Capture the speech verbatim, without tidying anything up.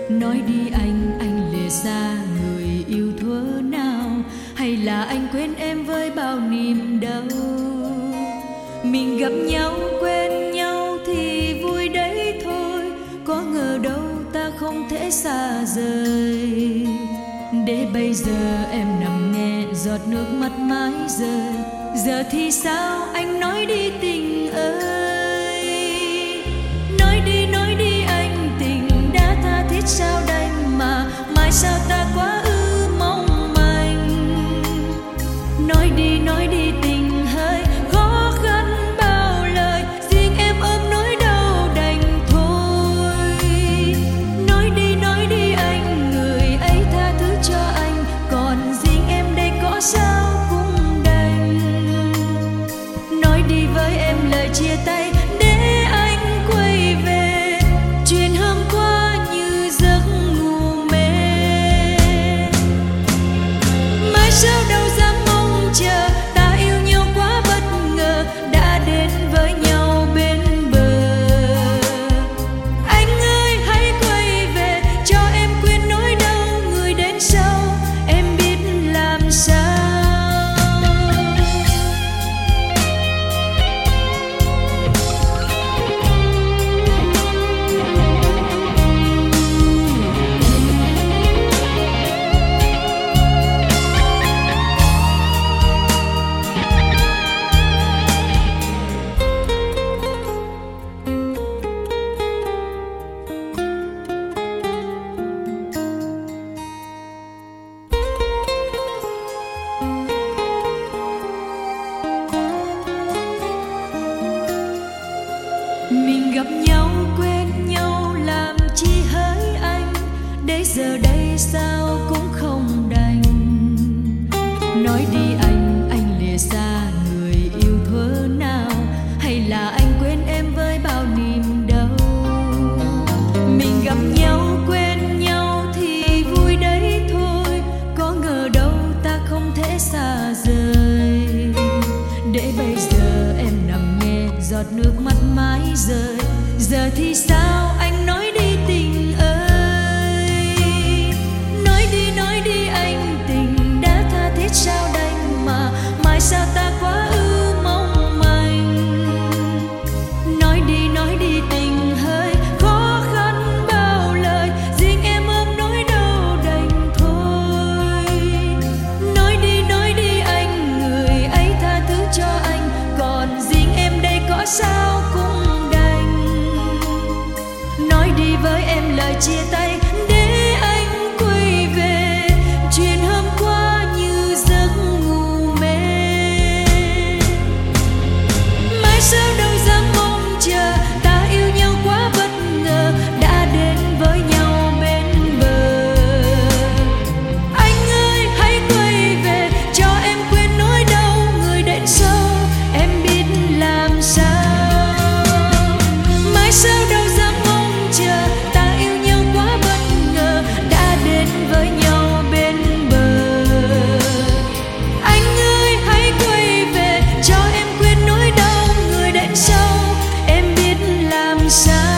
Nói đi anh, anh lìa xa người yêu thuở nào, hay là anh quên em với bao niềm đau. Mình gặp nhau quen nhau thì vui đấy thôi, có ngờ đâu ta không thể xa rời. Để bây giờ em nằm nghe giọt nước mắt mãi rơi, giờ thì sao anh nói đi tình ơi. Nói đi nói đi anh, tình đã tha thiết sao đành mà mai sao ta quá ư mong manh. Nói đi nói đi tình hơi khó khăn bao lời, riêng em ôm nỗi đau đành thôi. Nói đi nói đi anh, người ấy tha thứ cho anh, còn riêng em đây có sao cũng đành. Nói đi với em lời chia tay để anh quay về, chuyện hôm qua như giấc ngủ mê. Mai sao đâu dám mong chờ, ta yêu nhau quá bất ngờ đã đến với nhau bên bờ. Anh ơi hãy quay về cho em quên nỗi đau, người đến sau em biết làm sao. Mình gặp nhau quen nhau làm chi hỡi anh, để giờ đây sao cũng không đành. Nói đi anh, anh lìa xa người yêu thuở nào, hay là anh quên em với bao niềm đau. Mình gặp nhau quen nhau thì vui đấy thôi, có ngờ đâu ta không thể xa rời. Để bây giờ em nằm nghe giọt nước mắt mãi rơi, giờ thì sao anh nói đi tình ơi. Nói đi nói đi anh, tình đã tha thiết sao đành mà mai sao ta quá ư mong manh. Nói đi nói đi tình hơi khó khăn bao lời, riêng em ôm nỗi đau đành thôi. Nói đi nói đi anh, người ấy tha thứ cho anh, còn riêng em đây có sao cũng đành. Nói đi với em lời chia tay để anh quay về, chuyện hôm qua như giấc ngủ mê. Mai sao đâu dám mong chờ, ta yêu nhau quá bất ngờ đã đến với nhau bên bờ. Anh ơi hãy quay về cho em quên nỗi đau, người đến sau em biết làm sao. Mai sao đâu dám mong chờ, ta yêu nhau quá bất ngờ đã đến với nhau bên bờ. Anh ơi hãy quay về cho em quên nỗi đau, người đến sau em biết làm sao.